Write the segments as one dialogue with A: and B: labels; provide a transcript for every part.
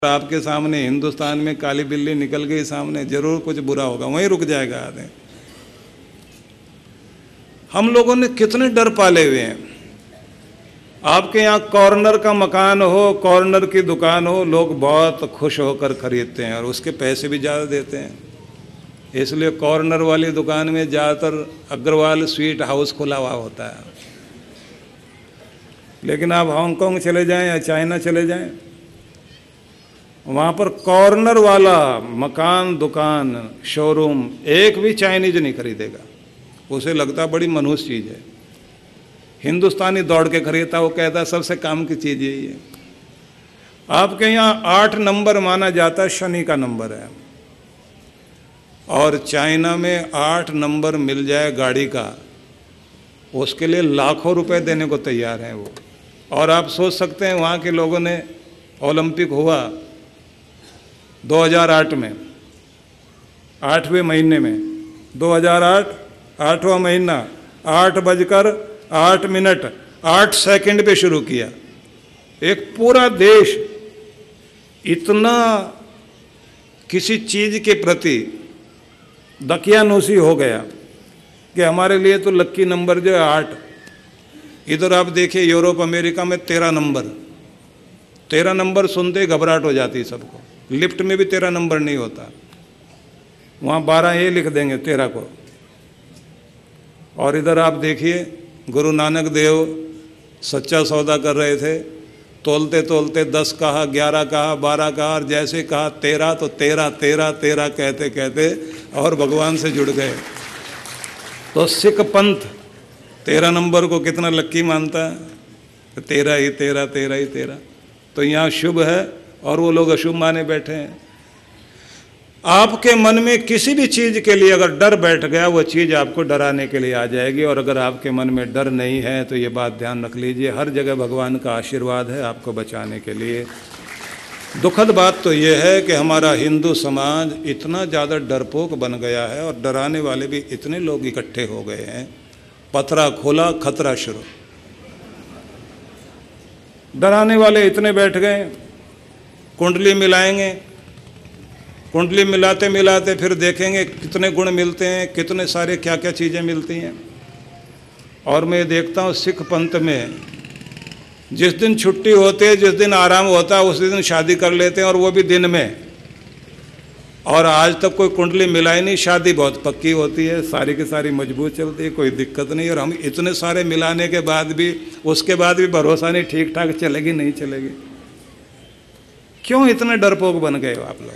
A: आपके सामने हिंदुस्तान में काली बिल्ली निकल गई सामने, जरूर कुछ बुरा होगा, वहीं रुक जाएगा आदमी। हम लोगों ने कितने डर पाले हुए हैं। आपके यहाँ कॉर्नर का मकान हो, कॉर्नर की दुकान हो, लोग बहुत खुश होकर खरीदते हैं और उसके पैसे भी ज़्यादा देते हैं। इसलिए कॉर्नर वाली दुकान में ज़्यादातर अग्रवाल स्वीट हाउस खुला हुआ होता है। लेकिन आप हांगकांग चले जाएं या चाइना चले जाएं, वहाँ पर कॉर्नर वाला मकान, दुकान, शोरूम एक भी चाइनीज नहीं खरीदेगा। उसे लगता बड़ी मनुष्य चीज़ है। हिंदुस्तानी दौड़ के खरीदता, वो कहता सबसे काम की चीज़ यही है। आपके यहाँ 8 नंबर माना जाता है, शनि का नंबर है, और चाइना में 8 नंबर मिल जाए गाड़ी का, उसके लिए लाखों रुपए देने को तैयार हैं वो। और आप सोच सकते हैं, वहाँ के लोगों ने, ओलंपिक हुआ 2008 में, 8वें महीने में, 2008 8वां महीना, 8:08 8 पे शुरू किया। एक पूरा देश इतना किसी चीज़ के प्रति दकियानूसी हो गया कि हमारे लिए तो लक्की नंबर जो है 8। इधर आप देखिए यूरोप अमेरिका में 13 नंबर सुनते ही घबराहट हो जाती है सबको। लिफ्ट में भी 13 नंबर नहीं होता, वहाँ 12 लिख देंगे 13 को। और इधर आप देखिए गुरु नानक देव सच्चा सौदा कर रहे थे, तोलते तोलते 10 कहा, 11 कहा, 12 कहा, और जैसे कहा 13 तो 13 कहते कहते और भगवान से जुड़ गए। तो सिख पंथ 13 नंबर को कितना लक्की मानता है, 13 ही। तो यहाँ शुभ है और वो लोग अशुभ माने बैठे हैं। आपके मन में किसी भी चीज़ के लिए अगर डर बैठ गया, वो चीज़ आपको डराने के लिए आ जाएगी। और अगर आपके मन में डर नहीं है तो ये बात ध्यान रख लीजिए, हर जगह भगवान का आशीर्वाद है आपको बचाने के लिए। दुखद बात तो ये है कि हमारा हिंदू समाज इतना ज़्यादा डरपोक बन गया है और डराने वाले भी इतने लोग इकट्ठे हो गए हैं। पथरा खोला, खतरा शुरू। डराने वाले इतने बैठ गए, कुंडली मिलाएंगे, कुंडली मिलाते मिलाते फिर देखेंगे कितने गुण मिलते हैं, कितने सारे क्या क्या चीज़ें मिलती हैं। और मैं देखता हूँ सिख पंथ में जिस दिन छुट्टी होती है, जिस दिन आराम होता है, उसी दिन शादी कर लेते हैं, और वो भी दिन में। और आज तक कोई कुंडली मिलाई नहीं, शादी बहुत पक्की होती है, सारी की सारी मजबूत चलती है, कोई दिक्कत नहीं। और हम इतने सारे मिलाने के बाद भी, उसके बाद भी भरोसा नहीं ठीक ठाक चलेगी नहीं चलेगी। क्यों इतने डरपोक बन गए हो आप लोग?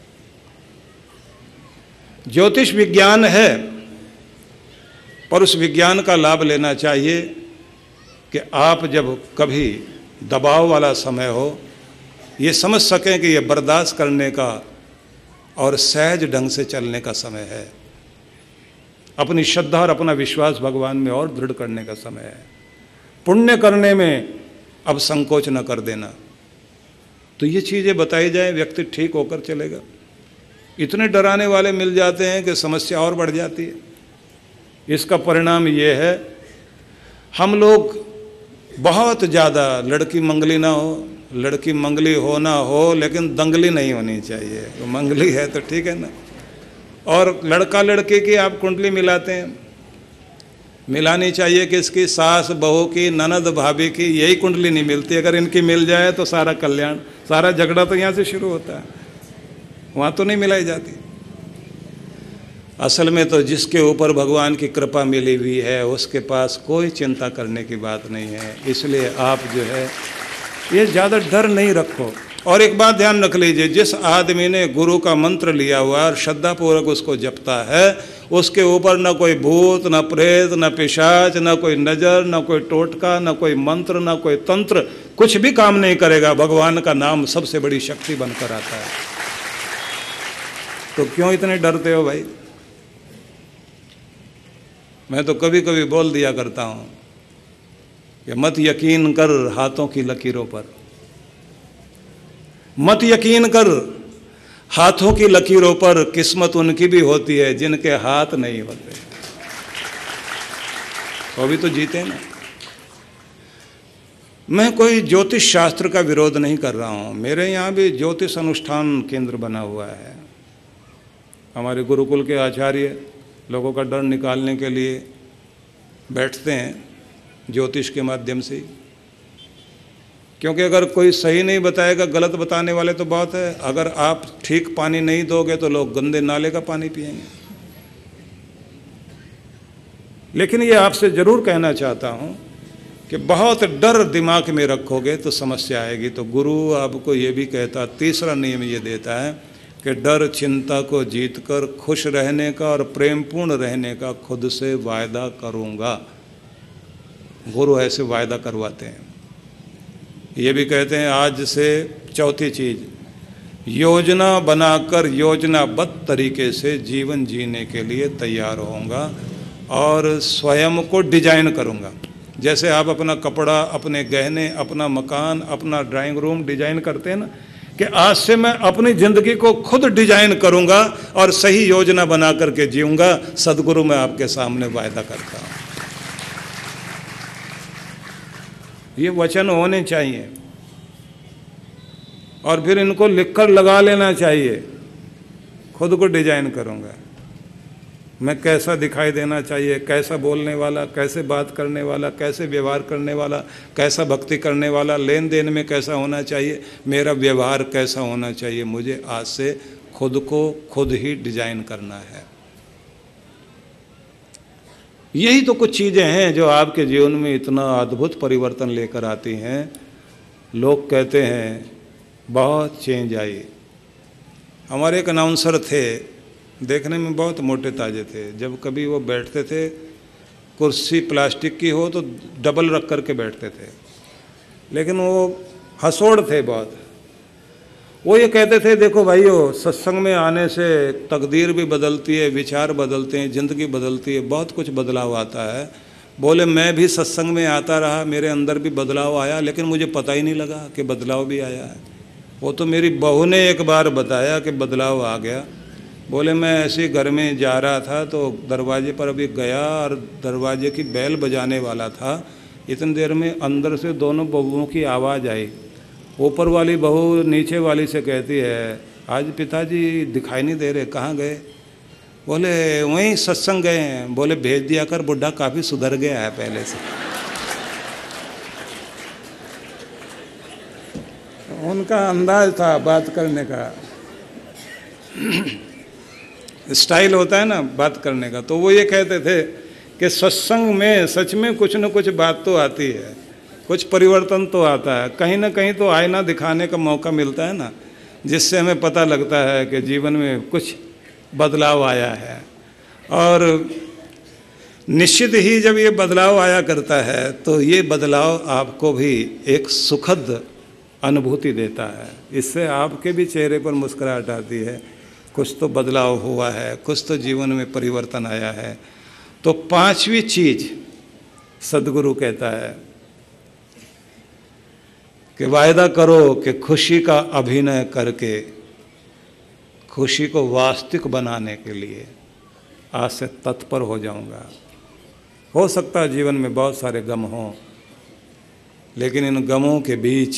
A: ज्योतिष विज्ञान है, पर उस विज्ञान का लाभ लेना चाहिए कि आप जब कभी दबाव वाला समय हो, ये समझ सकें कि ये बर्दाश्त करने का और सहज ढंग से चलने का समय है। अपनी श्रद्धा और अपना विश्वास भगवान में और दृढ़ करने का समय है। पुण्य करने में अब संकोच न कर देना। तो ये चीज़ें बताई जाए, व्यक्ति ठीक होकर चलेगा। इतने डराने वाले मिल जाते हैं कि समस्या और बढ़ जाती है। इसका परिणाम ये है, हम लोग बहुत ज़्यादा, लड़की मंगली ना हो, लड़की मंगली हो ना हो, लेकिन दंगली नहीं होनी चाहिए। तो मंगली है तो ठीक है ना। और लड़का लड़की की आप कुंडली मिलाते हैं, मिलानी चाहिए कि इसकी सास बहू की, ननद भाभी की, यही कुंडली नहीं मिलती। अगर इनकी मिल जाए तो सारा कल्याण, सारा झगड़ा तो यहाँ से शुरू होता है, वहाँ तो नहीं मिलाई जाती। असल में तो जिसके ऊपर भगवान की कृपा मिली हुई है, उसके पास कोई चिंता करने की बात नहीं है। इसलिए आप जो है ये ज़्यादा डर नहीं रखो। और एक बात ध्यान रख लीजिए, जिस आदमी ने गुरु का मंत्र लिया हुआ और श्रद्धापूर्वक उसको जपता है, उसके ऊपर न कोई भूत, न प्रेत, न पिशाच, न कोई नज़र, न कोई टोटका, न कोई मंत्र, न कोई तंत्र, कुछ भी काम नहीं करेगा। भगवान का नाम सबसे बड़ी शक्ति बनकर आता है। तो क्यों इतने डरते हो भाई? मैं तो कभी कभी बोल दिया करता हूँ कि मत यकीन कर हाथों की लकीरों पर, मत यकीन कर हाथों की लकीरों पर, किस्मत उनकी भी होती है जिनके हाथ नहीं होते। वो भी तो जीते ना। मैं कोई ज्योतिष शास्त्र का विरोध नहीं कर रहा हूँ, मेरे यहाँ भी ज्योतिष अनुष्ठान केंद्र बना हुआ है। हमारे गुरुकुल के आचार्य लोगों का डर निकालने के लिए बैठते हैं ज्योतिष के माध्यम से, क्योंकि अगर कोई सही नहीं बताएगा, गलत बताने वाले तो बहुत है। अगर आप ठीक पानी नहीं दोगे तो लोग गंदे नाले का पानी पिएंगे। लेकिन ये आपसे ज़रूर कहना चाहता हूँ कि बहुत डर दिमाग में रखोगे तो समस्या आएगी। तो गुरु आपको ये भी कहता, तीसरा नियम ये देता है कि डर चिंता को जीतकर खुश रहने का और प्रेमपूर्ण रहने का खुद से वायदा करूँगा। गुरु ऐसे वायदा करवाते हैं। ये भी कहते हैं आज से चौथी चीज़, योजना बनाकर योजनाबद्ध तरीके से जीवन जीने के लिए तैयार होऊंगा और स्वयं को डिजाइन करूंगा। जैसे आप अपना कपड़ा, अपने गहने, अपना मकान, अपना ड्राइंग रूम डिजाइन करते हैं ना, कि आज से मैं अपनी ज़िंदगी को खुद डिजाइन करूंगा और सही योजना बना करके जीऊंगा। सदगुरु मैं आपके सामने वायदा करता हूँ। ये वचन होने चाहिए और फिर इनको लिखकर लगा लेना चाहिए। खुद को डिजाइन करूंगा, मैं कैसा दिखाई देना चाहिए, कैसा बोलने वाला, कैसे बात करने वाला, कैसे व्यवहार करने वाला, कैसा भक्ति करने वाला, लेन देन में कैसा होना चाहिए, मेरा व्यवहार कैसा होना चाहिए। मुझे आज से खुद को खुद ही डिजाइन करना है। यही तो कुछ चीज़ें हैं जो आपके जीवन में इतना अद्भुत परिवर्तन लेकर आती हैं। लोग कहते हैं बहुत चेंज आई। हमारे एक अनाउंसर थे, देखने में बहुत मोटे ताजे थे। जब कभी वो बैठते थे, कुर्सी प्लास्टिक की हो तो डबल रख करके बैठते थे, लेकिन वो हंसोड़ थे बहुत। वो ये कहते थे, देखो भाइयों, सत्संग में आने से तकदीर भी बदलती है, विचार बदलते हैं, ज़िंदगी बदलती है, बहुत कुछ बदलाव आता है। बोले मैं भी सत्संग में आता रहा, मेरे अंदर भी बदलाव आया, लेकिन मुझे पता ही नहीं लगा कि बदलाव भी आया है। वो तो मेरी बहू ने एक बार बताया कि बदलाव आ गया। बोले मैं ऐसे घर में जा रहा था तो दरवाजे पर अभी गया और दरवाजे की बेल बजाने वाला था। इतनी देर में अंदर से दोनों बहुओं की आवाज़ आई। ऊपर वाली बहू नीचे वाली से कहती है, आज पिताजी दिखाई नहीं दे रहे, कहाँ गए? बोले वहीं सत्संग गए हैं। बोले भेज दिया कर, बुढ़ा काफ़ी सुधर गया है पहले से। उनका अंदाज था बात करने का, स्टाइल होता है ना बात करने का। तो वो ये कहते थे कि सत्संग में सच में कुछ न कुछ बात तो आती है, कुछ परिवर्तन तो आता है। कहीं ना कहीं तो आईना दिखाने का मौका मिलता है ना, जिससे हमें पता लगता है कि जीवन में कुछ बदलाव आया है। और निश्चित ही जब ये बदलाव आया करता है तो ये बदलाव आपको भी एक सुखद अनुभूति देता है। इससे आपके भी चेहरे पर मुस्कुराहट आती है, कुछ तो बदलाव हुआ है, कुछ तो जीवन में परिवर्तन आया है। तो पांचवी चीज सदगुरु कहता है कि वायदा करो कि खुशी का अभिनय करके खुशी को वास्तविक बनाने के लिए आज से तत्पर हो जाऊंगा। हो सकता है जीवन में बहुत सारे गम हों, लेकिन इन गमों के बीच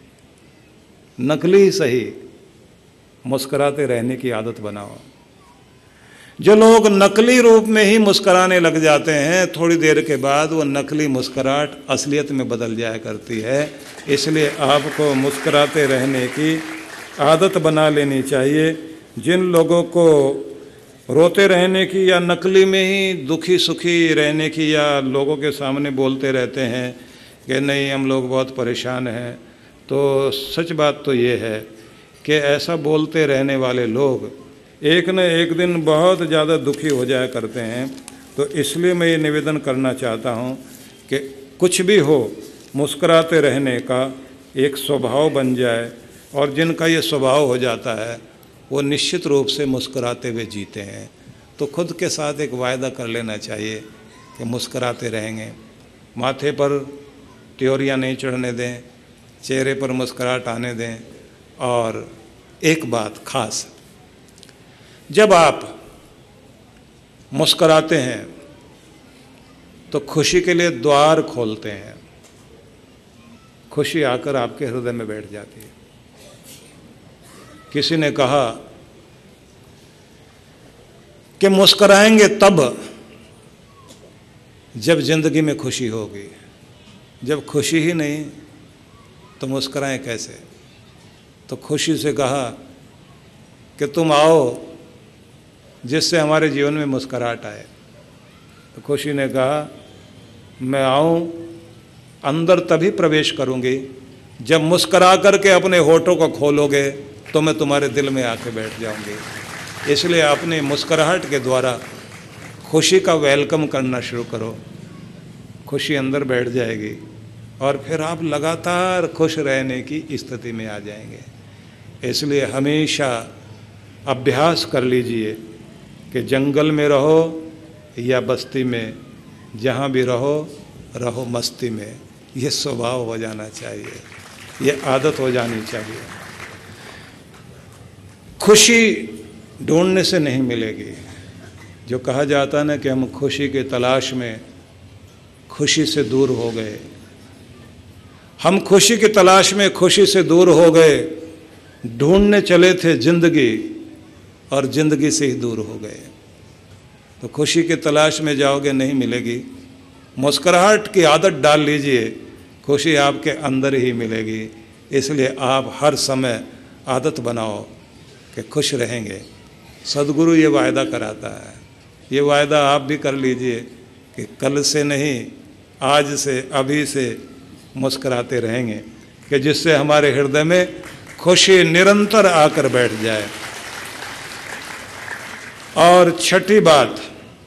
A: नकली सही मुस्कुराते रहने की आदत बनाओ। जो लोग नकली रूप में ही मुस्कुराने लग जाते हैं, थोड़ी देर के बाद वो नकली मुस्कुराहट असलियत में बदल जाया करती है। इसलिए आपको मुस्कुराते रहने की आदत बना लेनी चाहिए। जिन लोगों को रोते रहने की या नकली में ही दुखी सुखी रहने की, या लोगों के सामने बोलते रहते हैं कि नहीं हम लोग बहुत परेशान हैं, तो सच बात तो ये है कि ऐसा बोलते रहने वाले लोग एक न एक दिन बहुत ज़्यादा दुखी हो जाया करते हैं। तो इसलिए मैं ये निवेदन करना चाहता हूँ कि कुछ भी हो, मुस्कुराते रहने का एक स्वभाव बन जाए। और जिनका ये स्वभाव हो जाता है वो निश्चित रूप से मुस्कुराते हुए जीते हैं। तो खुद के साथ एक वायदा कर लेना चाहिए कि मुस्कुराते रहेंगे, माथे पर त्योरियां नहीं चढ़ने दें, चेहरे पर मुस्कुराहट आने दें। और एक बात खास, जब आप मुस्कुराते हैं तो खुशी के लिए द्वार खोलते हैं। खुशी आकर आपके हृदय में बैठ जाती है। किसी ने कहा कि मुस्कुराएंगे तब जब जिंदगी में खुशी होगी, जब खुशी ही नहीं तो मुस्कुराएं कैसे। तो खुशी से कहा कि तुम आओ जिससे हमारे जीवन में मुस्कुराहट आए। तो खुशी ने कहा मैं आऊं, अंदर तभी प्रवेश करूंगी जब मुस्कुरा करके अपने होठों को खोलोगे तो मैं तुम्हारे दिल में आके बैठ जाऊंगी। इसलिए अपनी मुस्कुराहट के द्वारा खुशी का वेलकम करना शुरू करो, खुशी अंदर बैठ जाएगी और फिर आप लगातार खुश रहने की स्थिति में आ जाएंगे। इसलिए हमेशा अभ्यास कर लीजिए कि जंगल में रहो या बस्ती में, जहाँ भी रहो रहो मस्ती में। ये स्वभाव हो जाना चाहिए, ये आदत हो जानी चाहिए। खुशी ढूंढने से नहीं मिलेगी। जो कहा जाता है ना कि हम खुशी की तलाश में खुशी से दूर हो गए, हम खुशी की तलाश में खुशी से दूर हो गए, ढूंढने चले थे जिंदगी और जिंदगी से ही दूर हो गए। तो खुशी की तलाश में जाओगे नहीं मिलेगी। मुस्कुराहट की आदत डाल लीजिए, खुशी आपके अंदर ही मिलेगी। इसलिए आप हर समय आदत बनाओ कि खुश रहेंगे। सदगुरु ये वायदा कराता है, ये वायदा आप भी कर लीजिए कि कल से नहीं आज से अभी से मुस्कुराते रहेंगे, कि जिससे हमारे हृदय में खुशी निरंतर आकर बैठ जाए। और छठी बात,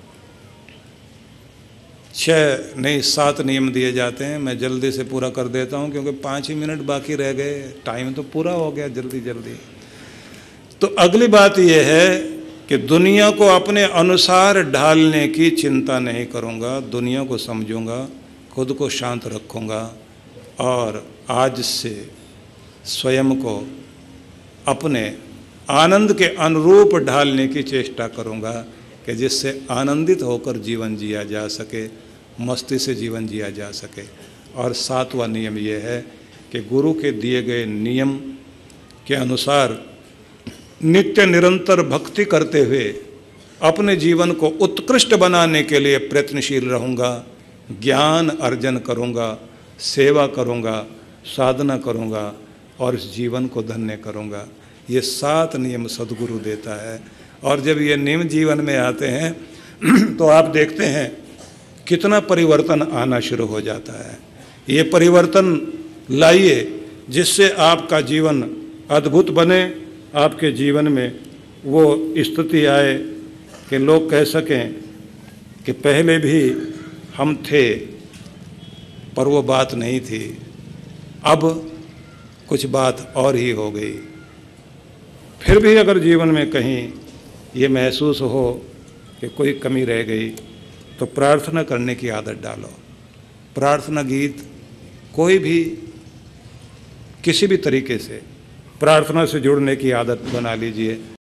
A: 6 नहीं 7 नियम दिए जाते हैं। मैं जल्दी से पूरा कर देता हूं क्योंकि 5 ही मिनट बाकी रह गए, टाइम तो पूरा हो गया जल्दी जल्दी। तो अगली बात यह है कि दुनिया को अपने अनुसार ढालने की चिंता नहीं करूंगा, दुनिया को समझूंगा, खुद को शांत रखूंगा और आज से स्वयं को अपने आनंद के अनुरूप ढालने की चेष्टा करूंगा कि जिससे आनंदित होकर जीवन जिया जा सके, मस्ती से जीवन जिया जा सके। और 7वां नियम यह है कि गुरु के दिए गए नियम के अनुसार नित्य निरंतर भक्ति करते हुए अपने जीवन को उत्कृष्ट बनाने के लिए प्रयत्नशील रहूँगा, ज्ञान अर्जन करूँगा, सेवा करूँगा, साधना करूँगा और इस जीवन को धन्य करूँगा। ये 7 नियम सदगुरु देता है। और जब ये नियम जीवन में आते हैं तो आप देखते हैं कितना परिवर्तन आना शुरू हो जाता है। ये परिवर्तन लाइए जिससे आपका जीवन अद्भुत बने, आपके जीवन में वो स्थिति आए कि लोग कह सकें कि पहले भी हम थे पर वो बात नहीं थी, अब कुछ बात और ही हो गई। फिर भी अगर जीवन में कहीं ये महसूस हो कि कोई कमी रह गई तो प्रार्थना करने की आदत डालो। प्रार्थना गीत कोई भी किसी भी तरीके से प्रार्थना से जुड़ने की आदत बना लीजिए।